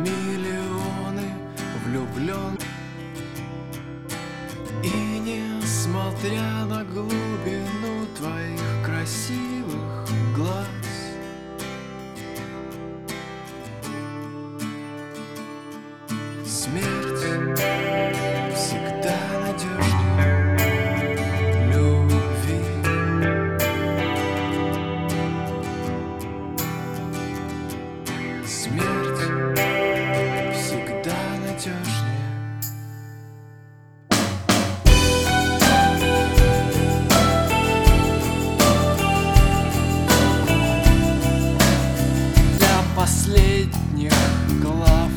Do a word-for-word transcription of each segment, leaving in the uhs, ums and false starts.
миллионы влюблен. И несмотря на глубину твоих красивых глаз, смерть всегда надежнее любви. Смерть всегда надежнее. Для последних глав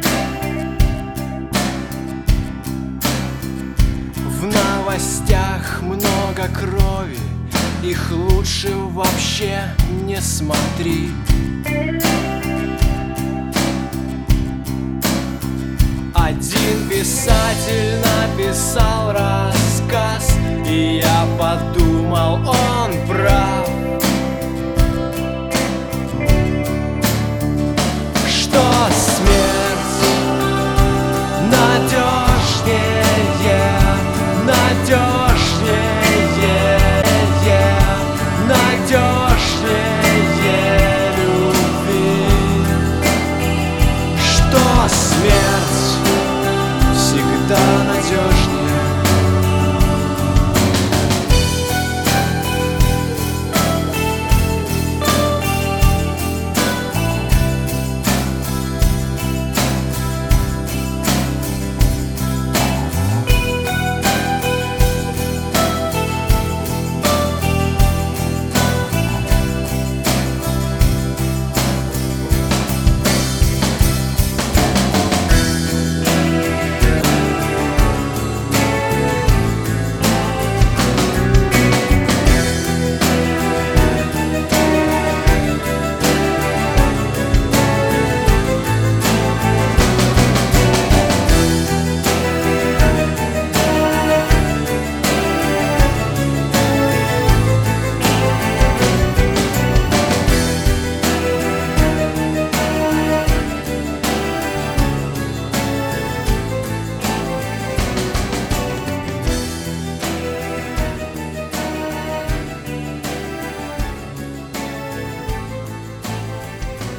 в новостях много крови, их лучше вообще не смотри. Один писатель написал рассказ, и я подумал,